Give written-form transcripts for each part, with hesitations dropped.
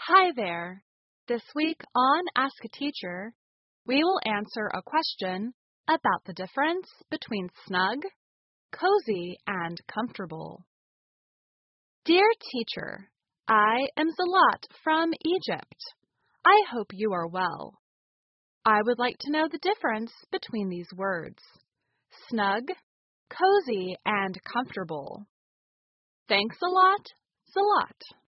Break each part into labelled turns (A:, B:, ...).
A: Hi there. This week on Ask a Teacher, we will answer a question about the difference between snug, cozy, and comfortable. Dear teacher, I am Zalat from Egypt. I hope you are well. I would like to know the difference between these words, snug, cozy, and comfortable. Thanks a lot, Zalat.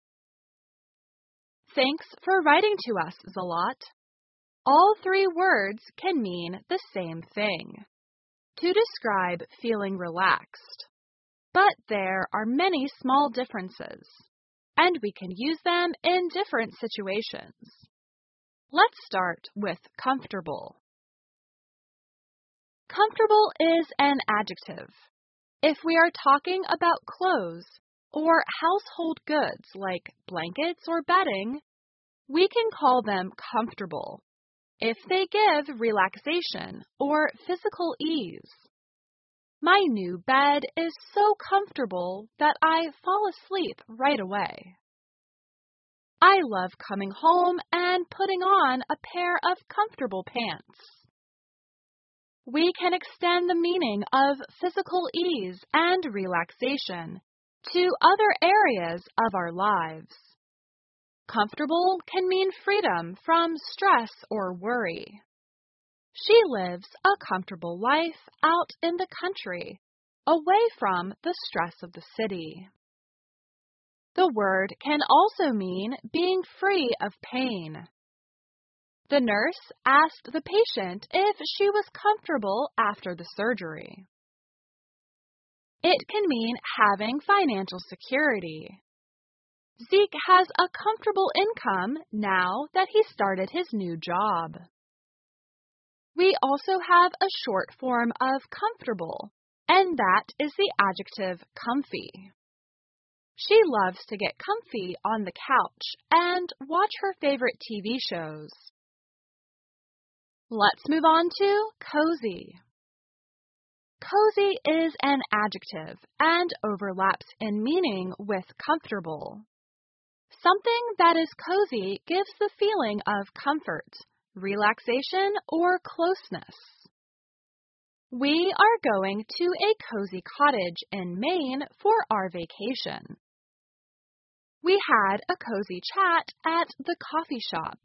A: Thanks for writing to us, Zalat. All three words can mean the same thing, to describe feeling relaxed. But there are many small differences, and we can use them in different situations. Let's start with comfortable. Comfortable is an adjective. If we are talking about clothes or household goods like blankets or bedding, we can call them comfortable if they give relaxation or physical ease. My new bed is so comfortable that I fall asleep right away. I love coming home and putting on a pair of comfortable pants. We can extend the meaning of physical ease and relaxation to other areas of our lives. Comfortable can mean freedom from stress or worry. She lives a comfortable life out in the country, away from the stress of the city. The word can also mean being free of pain. The nurse asked the patient if she was comfortable after the surgery. It can mean having financial security. Zeke has a comfortable income now that he started his new job. We also have a short form of comfortable, and that is the adjective comfy. She loves to get comfy on the couch and watch her favorite TV shows. Let's move on to cozy. Cozy is an adjective and overlaps in meaning with comfortable. Something that is cozy gives the feeling of comfort, relaxation, or closeness. We are going to a cozy cottage in Maine for our vacation. We had a cozy chat at the coffee shop.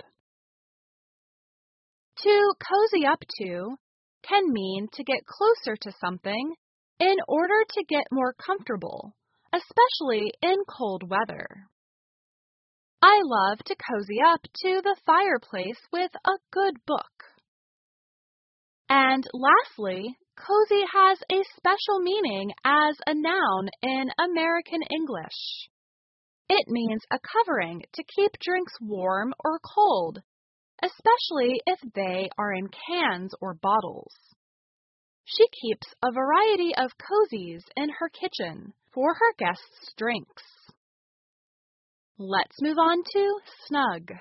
A: To cozy up to can mean to get closer to something in order to get more comfortable, especially in cold weather. I love to cozy up to the fireplace with a good book. And lastly, cozy has a special meaning as a noun in American English. It means a covering to keep drinks warm or cold, especially if they are in cans or bottles. She keeps a variety of cozies in her kitchen for her guests' drinks. Let's move on to snug.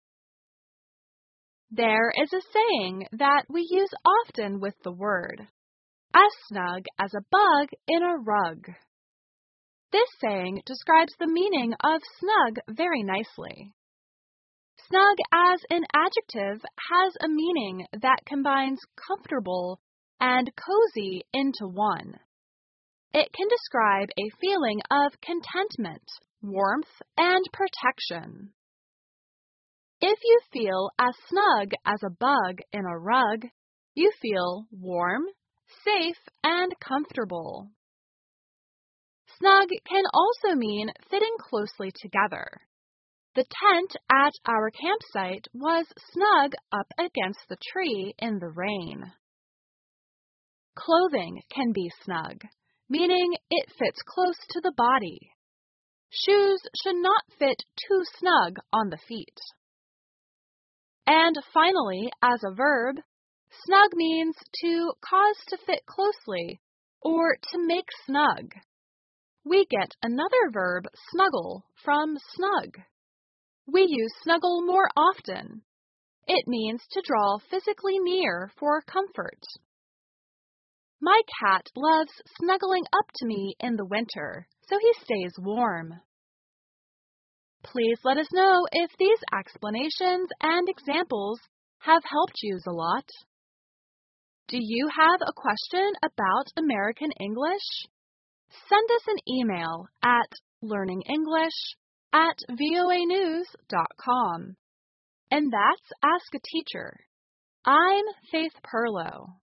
A: There is a saying that we use often with the word, as snug as a bug in a rug. This saying describes the meaning of snug very nicely. Snug as an adjective has a meaning that combines comfortable and cozy into one. It can describe a feeling of contentment, warmth, and protection. If you feel as snug as a bug in a rug, you feel warm, safe, and comfortable. Snug can also mean fitting closely together. The tent at our campsite was snug up against the tree in the rain. Clothing can be snug, meaning it fits close to the body. Shoes should not fit too snug on the feet. And finally, as a verb, snug means to cause to fit closely or to make snug. We get another verb, snuggle, from snug. We use snuggle more often. It means to draw physically near for comfort. My cat loves snuggling up to me in the winter, so he stays warm. Please let us know if these explanations and examples have helped you a lot. Do you have a question about American English? Send us an email at learningenglish@voanews.com. And that's Ask a Teacher. I'm Faith Perlow.